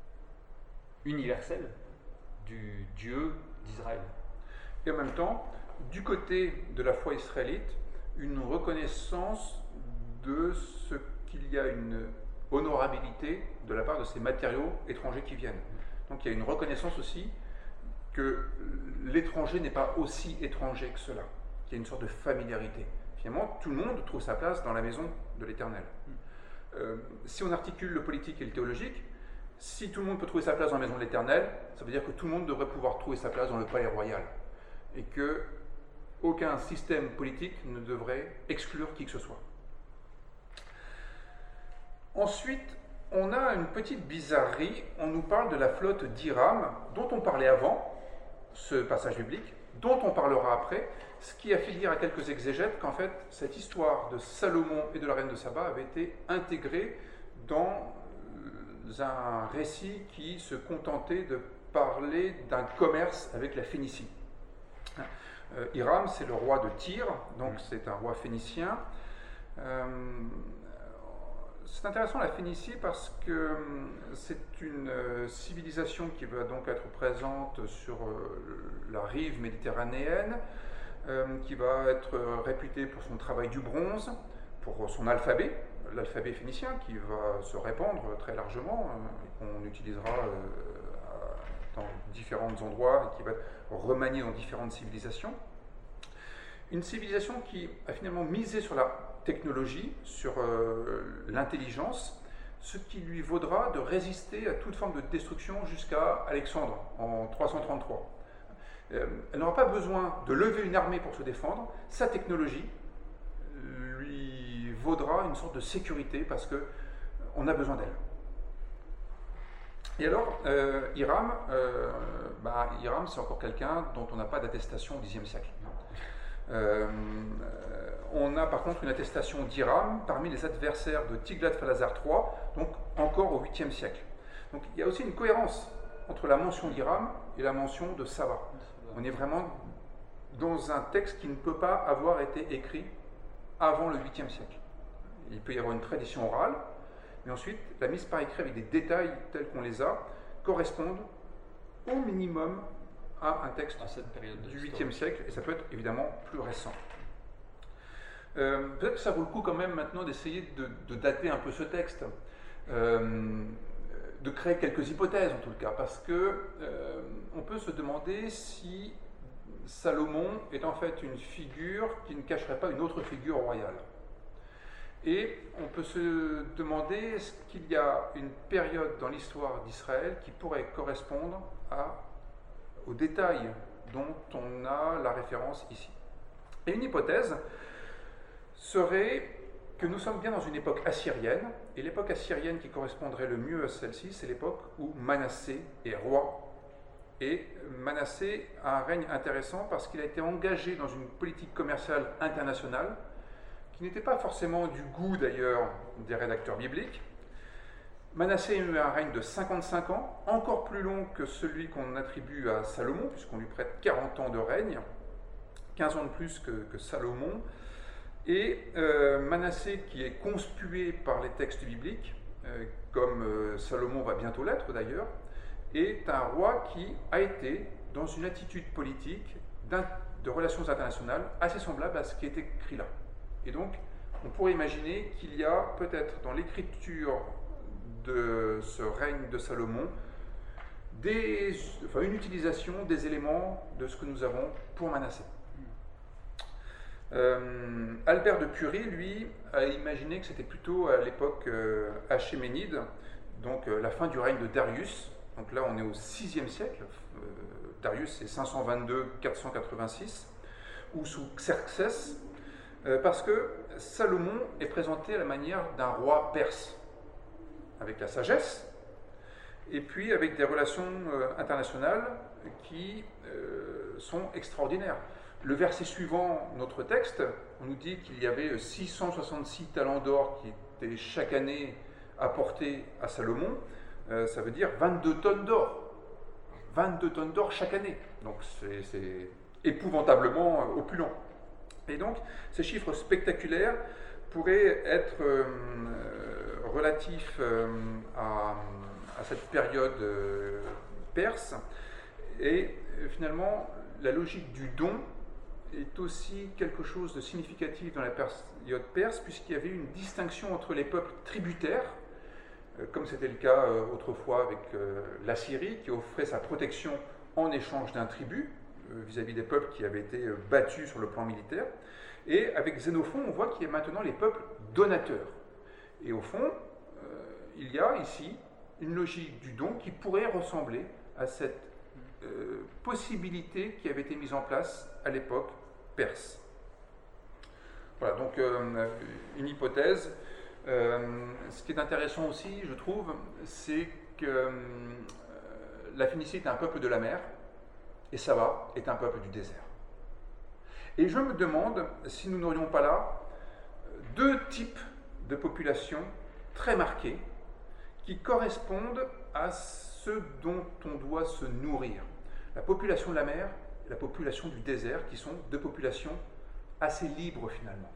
universelle du Dieu d'Israël.
Et en même temps, du côté de la foi israélite, une reconnaissance de ce qu'il y a une honorabilité de la part de ces matériaux étrangers qui viennent. Donc il y a une reconnaissance aussi que l'étranger n'est pas aussi étranger que cela, qu'il y a une sorte de familiarité. Finalement, tout le monde trouve sa place dans la maison de l'Éternel. Euh, si on articule le politique et le théologique, si tout le monde peut trouver sa place dans la maison de l'Éternel, ça veut dire que tout le monde devrait pouvoir trouver sa place dans le palais royal. Et que aucun système politique ne devrait exclure qui que ce soit. Ensuite, on a une petite bizarrerie, on nous parle de la flotte d'Hiram, dont on parlait avant, ce passage biblique, dont on parlera après, ce qui a fait dire à quelques exégètes qu'en fait, cette histoire de Salomon et de la reine de Saba avait été intégrée dans un récit qui se contentait de parler d'un commerce avec la Phénicie. Euh, Hiram, c'est le roi de Tyr, donc c'est un roi phénicien. Euh, c'est intéressant la Phénicie parce que c'est une civilisation qui va donc être présente sur la rive méditerranéenne, euh, qui va être réputée pour son travail du bronze, pour son alphabet, l'alphabet phénicien qui va se répandre très largement euh, et qu'on utilisera euh, dans différents endroits et qui va être remanié dans différentes civilisations. Une civilisation qui a finalement misé sur la technologie, sur euh, l'intelligence, ce qui lui vaudra de résister à toute forme de destruction jusqu'à Alexandre en trois cent trente-trois. Euh, elle n'aura pas besoin de lever une armée pour se défendre, sa technologie lui vaudra une sorte de sécurité parce qu'on a besoin d'elle. Et alors, euh, Hiram, euh, bah, Hiram c'est encore quelqu'un dont on n'a pas d'attestation au dixième siècle. Euh, on a par contre une attestation d'Hiram parmi les adversaires de Tiglath-Phalazar trois, donc encore au huitième siècle. Donc il y a aussi une cohérence entre la mention d'Hiram et la mention de Saba. On est vraiment dans un texte qui ne peut pas avoir été écrit avant le huitième siècle. Il peut y avoir une tradition orale, mais ensuite la mise par écrit avec des détails tels qu'on les a correspondent au minimum à un texte
à cette période
du huitième siècle, et ça peut être évidemment plus récent. Euh, Peut-être que ça vaut le coup quand même maintenant d'essayer de, de dater un peu ce texte, euh, de créer quelques hypothèses en tout cas, parce que euh, on peut se demander si Salomon est en fait une figure qui ne cacherait pas une autre figure royale. Et on peut se demander est-ce qu'il y a une période dans l'histoire d'Israël qui pourrait correspondre à aux détails dont on a la référence ici. Et une hypothèse serait que nous sommes bien dans une époque assyrienne, et l'époque assyrienne qui correspondrait le mieux à celle-ci, c'est l'époque où Manassé est roi. Et Manassé a un règne intéressant parce qu'il a été engagé dans une politique commerciale internationale qui n'était pas forcément du goût d'ailleurs des rédacteurs bibliques. Manassé a eu un règne de cinquante-cinq ans, encore plus long que celui qu'on attribue à Salomon, puisqu'on lui prête quarante ans de règne, quinze ans de plus que, que Salomon. Et euh, Manassé, qui est conspué par les textes bibliques, euh, comme euh, Salomon va bientôt l'être d'ailleurs, est un roi qui a été dans une attitude politique de relations internationales assez semblable à ce qui est écrit là. Et donc, on pourrait imaginer qu'il y a peut-être dans l'écriture de ce règne de Salomon des, enfin, une utilisation des éléments de ce que nous avons pour Manassé. Euh, Albert de Purie, lui, a imaginé que c'était plutôt à l'époque euh, achéménide, donc euh, la fin du règne de Darius. Donc là, on est au sixième siècle. Euh, Darius, c'est cinq cent vingt-deux à quatre cent quatre-vingt-six, ou sous Xerxès, euh, parce que Salomon est présenté à la manière d'un roi perse, avec la sagesse, et puis avec des relations euh, internationales qui euh, sont extraordinaires. Le verset suivant notre texte, on nous dit qu'il y avait six cent soixante-six talents d'or qui étaient chaque année apportés à Salomon. Euh, ça veut dire vingt-deux tonnes d'or. vingt-deux tonnes d'or chaque année. Donc c'est épouvantablement euh, opulent. Et donc ces chiffres spectaculaires pourraient être euh, relatifs euh, à, à cette période euh, perse. Et euh, finalement, la logique du don est aussi quelque chose de significatif dans la période perse, puisqu'il y avait une distinction entre les peuples tributaires, euh, comme c'était le cas euh, autrefois avec euh, la Syrie, qui offrait sa protection en échange d'un tribut, euh, vis-à-vis des peuples qui avaient été euh, battus sur le plan militaire. Et avec Xénophon, on voit qu'il y a maintenant les peuples donateurs. Et au fond, euh, il y a ici une logique du don qui pourrait ressembler à cette euh, possibilité qui avait été mise en place à l'époque perse. Voilà, donc euh, une hypothèse. Euh, ce qui est intéressant aussi, je trouve, c'est que euh, la Phénicie est un peuple de la mer et Saba est un peuple du désert. Et je me demande si nous n'aurions pas là deux types de populations très marquées qui correspondent à ce dont on doit se nourrir. La population de la mer et la population du désert, qui sont deux populations assez libres finalement.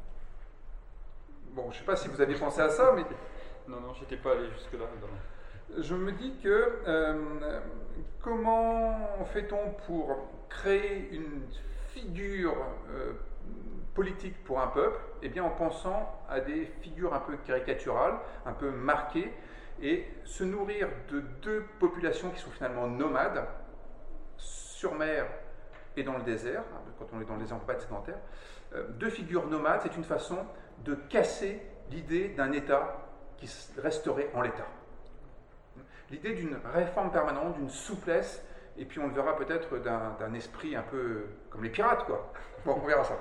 Bon, je ne sais pas si vous avez pensé à ça, mais...
Non, non, je n'étais pas allé jusque-là. Dans...
Je me dis que euh, comment fait-on pour créer une figure euh, politique pour un peuple? Eh bien, en pensant à des figures un peu caricaturales, un peu marquées, et se nourrir de deux populations qui sont finalement nomades, sur mer et dans le désert. Quand on est dans le désert, on ne peut pas être sédentaire. Euh, deux figures nomades, c'est une façon de casser l'idée d'un État qui resterait en l'état. L'idée d'une réforme permanente, d'une souplesse, et puis on le verra peut-être d'un, d'un esprit un peu comme les pirates, quoi. Bon, on verra ça.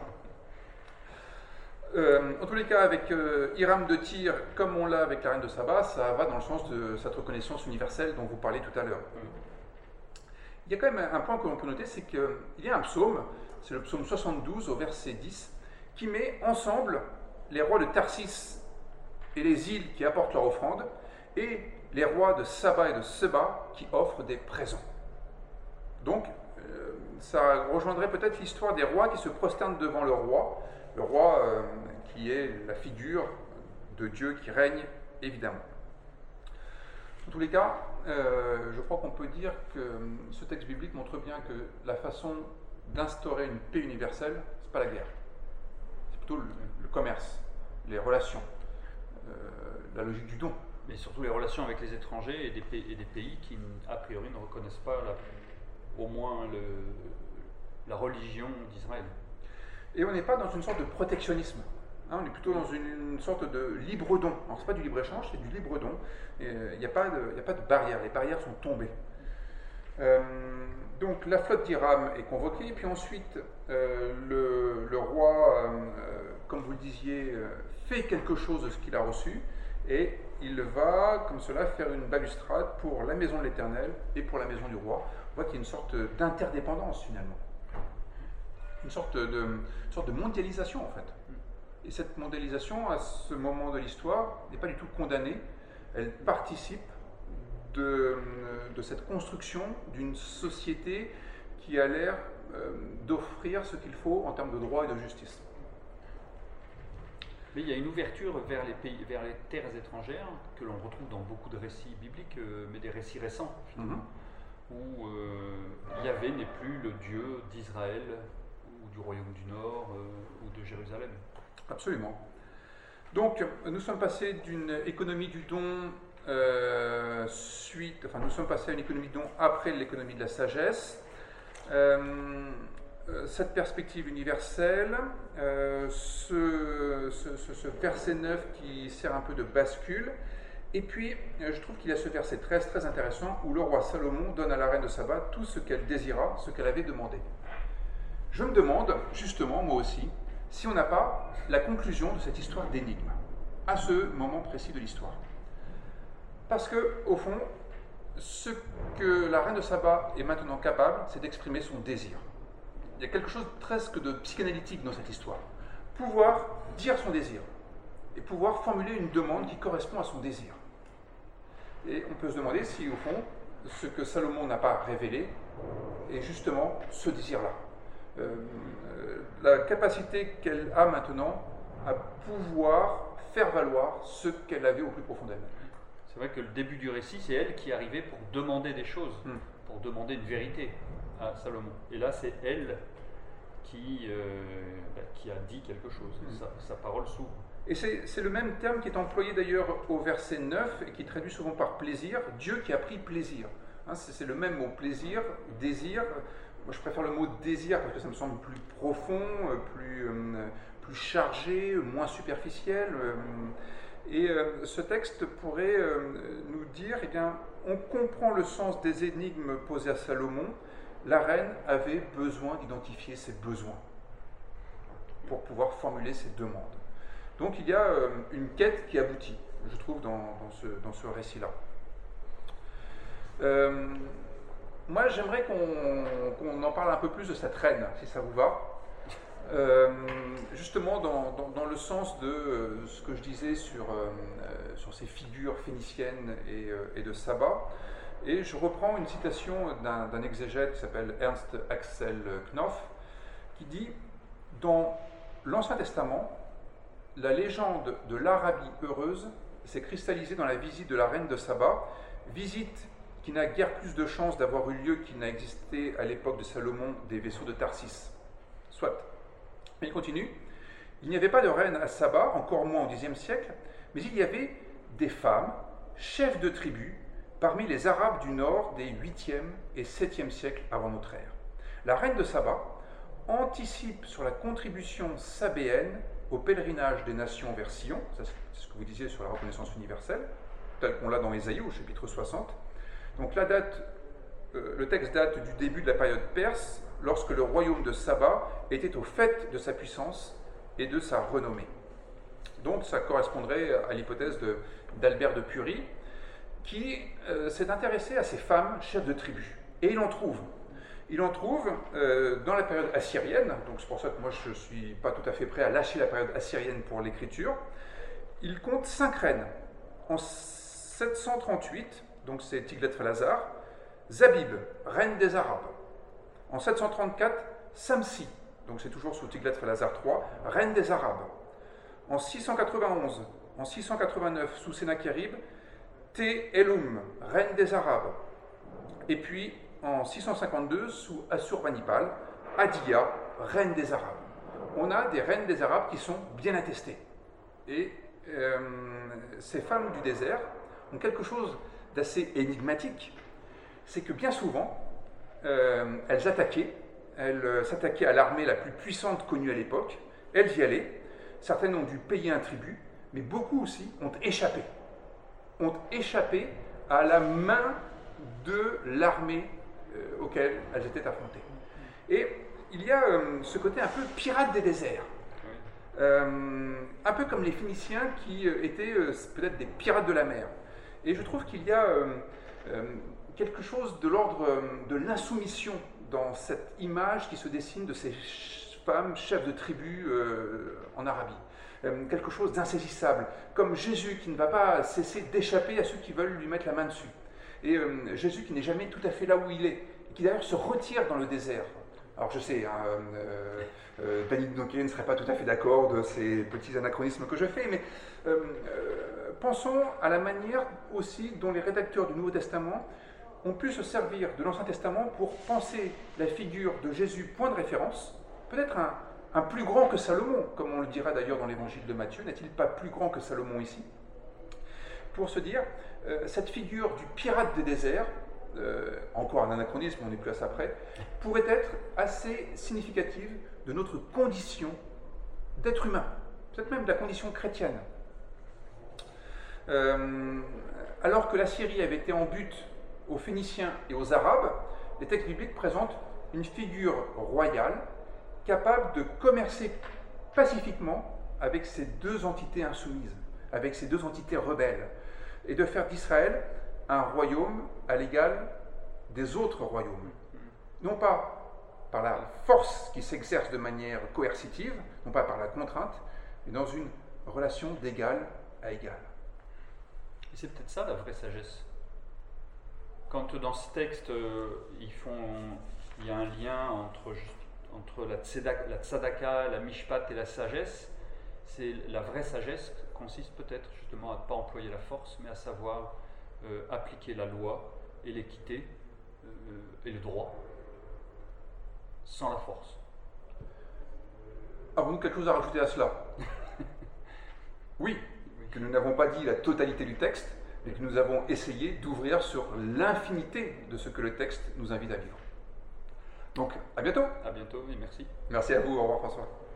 Euh, en tous les cas, avec euh, Hiram de Tyr, comme on l'a avec la reine de Saba, ça va dans le sens de cette reconnaissance universelle dont vous parliez tout à l'heure. Il y a quand même un point que l'on peut noter, c'est qu'il y a un psaume, c'est le psaume soixante-douze au verset dix, qui met ensemble les rois de Tarsis et les îles qui apportent leur offrande, et les rois de Saba et de Seba qui offrent des présents. Donc, euh, ça rejoindrait peut-être l'histoire des rois qui se prosternent devant le roi, le roi euh, qui est la figure de Dieu qui règne, évidemment. En tous les cas, euh, je crois qu'on peut dire que ce texte biblique montre bien que la façon d'instaurer une paix universelle, ce n'est pas la guerre. C'est plutôt le, le commerce, les relations, euh, la logique du don.
Mais surtout les relations avec les étrangers et des pays, et des pays qui, a priori, ne reconnaissent pas la, au moins le, la religion d'Israël.
Et on n'est pas dans une sorte de protectionnisme. Hein, on est plutôt dans une, une sorte de libre don. Alors, ce n'est pas du libre-échange, c'est du libre don. Il n'y a, a pas de barrière. Les barrières sont tombées. Euh, donc, la flotte d'Hiram est convoquée. Puis ensuite, euh, le, le roi, euh, comme vous le disiez, euh, fait quelque chose de ce qu'il a reçu. Et il va, comme cela, faire une balustrade pour la maison de l'Éternel et pour la maison du roi. On voit qu'il y a une sorte d'interdépendance, finalement. Une sorte de, une sorte de mondialisation, en fait. Et cette mondialisation, à ce moment de l'histoire, n'est pas du tout condamnée. Elle participe de, de cette construction d'une société qui a l'air euh, d'offrir ce qu'il faut en termes de droit et de justice.
Mais il y a une ouverture vers les, pays, vers les terres étrangères que l'on retrouve dans beaucoup de récits bibliques, euh, mais des récits récents, finalement, mm-hmm. où euh, Yahvé n'est plus le Dieu d'Israël, ou du Royaume du Nord, euh, ou de Jérusalem.
Absolument. Donc, nous sommes passés d'une économie du don euh, suite, enfin, nous sommes passés à une économie du don après l'économie de la sagesse. Euh, cette perspective universelle, euh, ce, ce, ce, ce verset neuf qui sert un peu de bascule, et puis je trouve qu'il y a ce verset treize très intéressant où le roi Salomon donne à la reine de Saba tout ce qu'elle désira, ce qu'elle avait demandé. Je me demande, justement, moi aussi, si on n'a pas la conclusion de cette histoire d'énigme, à ce moment précis de l'histoire. Parce que, au fond, ce que la reine de Saba est maintenant capable, c'est d'exprimer son désir. Il y a quelque chose presque de psychanalytique dans cette histoire. Pouvoir dire son désir, et pouvoir formuler une demande qui correspond à son désir. Et on peut se demander si, au fond, ce que Salomon n'a pas révélé est justement ce désir-là. Euh, la capacité qu'elle a maintenant à pouvoir faire valoir ce qu'elle avait au plus profond d'elle.
C'est vrai que le début du récit, c'est elle qui arrivait pour demander des choses, mm. pour demander une vérité à Salomon. Et là, c'est elle qui, euh, bah, qui a dit quelque chose. Mm. Sa, sa parole s'ouvre.
Et c'est, c'est le même terme qui est employé d'ailleurs au verset neuf et qui traduit souvent par plaisir, Dieu qui a pris plaisir. Hein, c'est, c'est le même mot plaisir, désir. Moi, je préfère le mot désir parce que ça me semble plus profond, plus, euh, plus chargé, moins superficiel. Euh, et euh, ce texte pourrait euh, nous dire, eh bien, on comprend le sens des énigmes posées à Salomon. La reine avait besoin d'identifier ses besoins pour pouvoir formuler ses demandes. Donc il y a euh, une quête qui aboutit, je trouve, dans, dans, ce, dans ce récit-là. Euh, moi, j'aimerais qu'on, qu'on en parle un peu plus de cette reine, si ça vous va. Euh, justement, dans, dans, dans le sens de euh, ce que je disais sur, euh, sur ces figures phéniciennes et, euh, et de Saba. Et je reprends une citation d'un, d'un exégète qui s'appelle Ernst Axel Knopf, qui dit « Dans l'Ancien Testament, la légende de l'Arabie heureuse s'est cristallisée dans la visite de la reine de Saba, visite qui n'a guère plus de chance d'avoir eu lieu qu'il n'a existé à l'époque de Salomon des vaisseaux de Tarsis. Soit. Mais il continue. Il n'y avait pas de reine à Saba, encore moins au Xe siècle, mais il y avait des femmes, chefs de tribus, parmi les Arabes du Nord des huitième et septième siècles avant notre ère. La reine de Saba anticipe sur la contribution sabéenne au pèlerinage des nations vers Sion, c'est ce que vous disiez sur la reconnaissance universelle, tel qu'on l'a dans Ésaïe au chapitre soixante. Donc la date, euh, le texte date du début de la période perse, lorsque le royaume de Saba était au fait de sa puissance et de sa renommée. Donc ça correspondrait à l'hypothèse de, d'Albert de Purie, qui euh, s'est intéressé à ces femmes chefs de tribu. Et il en trouve. Il en trouve euh, dans la période assyrienne, donc c'est pour ça que moi je ne suis pas tout à fait prêt à lâcher la période assyrienne pour l'écriture. Il compte cinq reines. En sept cent trente-huit, donc c'est Tiglath-Phalazar, Zabib, reine des Arabes. En sept cent trente-quatre, Samsi, donc c'est toujours sous Tiglath-Phalazar trois, reine des Arabes. En six cent quatre-vingt-onze, en six cent quatre-vingt-neuf, sous Sennacherib, Te-Elum, reine des Arabes. Et puis, en six cent cinquante-deux, sous Assurbanipal, Adiya, reine des Arabes. On a des reines des Arabes qui sont bien attestées. Et euh, ces femmes du désert ont quelque chose d'assez énigmatique. C'est que bien souvent, euh, elles attaquaient, elles euh, s'attaquaient à l'armée la plus puissante connue à l'époque, elles y allaient, certaines ont dû payer un tribut, mais beaucoup aussi ont échappé. Ont échappé à la main de l'armée euh, auquel elles étaient affrontées. Et il y a euh, ce côté un peu pirate des déserts. Euh, un peu comme les Phéniciens qui euh, étaient euh, peut-être des pirates de la mer. Et je trouve qu'il y a euh, euh, quelque chose de l'ordre euh, de l'insoumission dans cette image qui se dessine de ces femmes chefs de tribu euh, en Arabie. Euh, quelque chose d'insaisissable, comme Jésus qui ne va pas cesser d'échapper à ceux qui veulent lui mettre la main dessus. Et euh, Jésus qui n'est jamais tout à fait là où il est, et qui d'ailleurs se retire dans le désert. Alors je sais, hein, euh, euh, Danny Donquet ne serait pas tout à fait d'accord de ces petits anachronismes que je fais, mais euh, euh, pensons à la manière aussi dont les rédacteurs du Nouveau Testament ont pu se servir de l'Ancien Testament pour penser la figure de Jésus point de référence, peut-être un, un plus grand que Salomon, comme on le dira d'ailleurs dans l'évangile de Matthieu, n'est-il pas plus grand que Salomon ici, pour se dire, euh, cette figure du pirate des déserts, euh, encore un anachronisme, on n'est plus à ça près, pourrait être assez significative de notre condition d'être humain, peut-être même de la condition chrétienne. Euh, alors que la Syrie avait été en but aux Phéniciens et aux Arabes, les textes bibliques présentent une figure royale capable de commercer pacifiquement avec ces deux entités insoumises, avec ces deux entités rebelles, et de faire d'Israël un royaume à l'égal des autres royaumes. Non pas par la force qui s'exerce de manière coercitive, non pas par la contrainte, mais dans une relation d'égal à égal.
Et c'est peut-être ça la vraie sagesse. Quand dans ce texte, euh, ils font, il y a un lien entre, entre la, tzedaka, la tzedaka, la mishpat et la sagesse, c'est la vraie sagesse consiste peut-être justement à ne pas employer la force, mais à savoir euh, appliquer la loi et l'équité euh, et le droit sans la force.
Avons-nous quelque chose à rajouter à cela? Oui, que nous n'avons pas dit la totalité du texte, mais que nous avons essayé d'ouvrir sur l'infinité de ce que le texte nous invite à vivre. Donc, à bientôt.
À bientôt et merci.
Merci à vous, au revoir François.